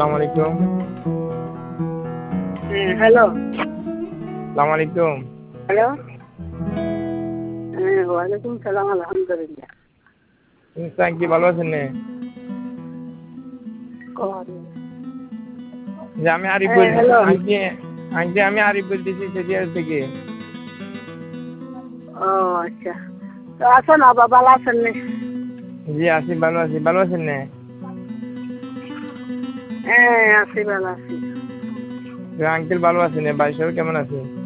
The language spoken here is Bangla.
আসসালামু আলাইকুম। হ্যালো। আসসালামু আলাইকুম। হ্যালো। ওয়ালাইকুম সালাম, আলহামদুলিল্লাহ। আন্টি ভালো আছেন নে? যে আমি আরিফ হ্যালো। আন্টি আমি আরিফ বলতেছি সেদিয়ার থেকে। ও আচ্ছা, তো আছেন আবার ভালো আছেন নে? জি আছি, ভালো আছি। ভালো আছেন নে? হ্যাঁ আছি, ভালো আছি। আঙ্কেল ভালো আছেন? ভাই সবাই কেমন আছে?